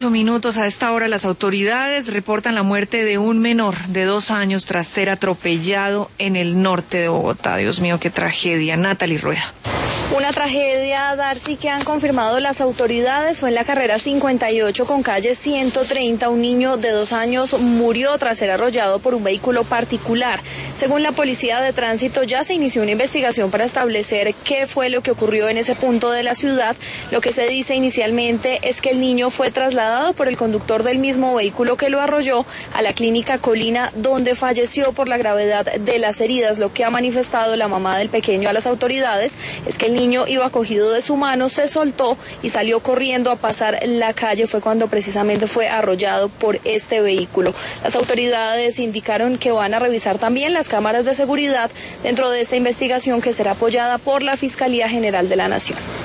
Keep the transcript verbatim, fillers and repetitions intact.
Minutos a esta hora las autoridades reportan la muerte de un menor de dos años tras ser atropellado en el norte de Bogotá. Dios mío, qué tragedia. Natalie Rueda. Una tragedia, Darcy, que han confirmado las autoridades. Fue en la carrera cincuenta y ocho con calle ciento treinta. Un niño de dos años murió tras ser arrollado por un vehículo particular. Según la policía de tránsito, ya se inició una investigación para establecer qué fue lo que ocurrió en ese punto de la ciudad. Lo que se dice inicialmente es que el niño fue trasladado por el conductor del mismo vehículo que lo arrolló a la clínica Colina, donde falleció por la gravedad de las heridas. Lo que ha manifestado la mamá del pequeño a las autoridades es que el niño niño iba cogido de su mano, se soltó y salió corriendo a pasar la calle. Fue cuando precisamente fue arrollado por este vehículo. Las autoridades indicaron que van a revisar también las cámaras de seguridad dentro de esta investigación, que será apoyada por la Fiscalía General de la Nación.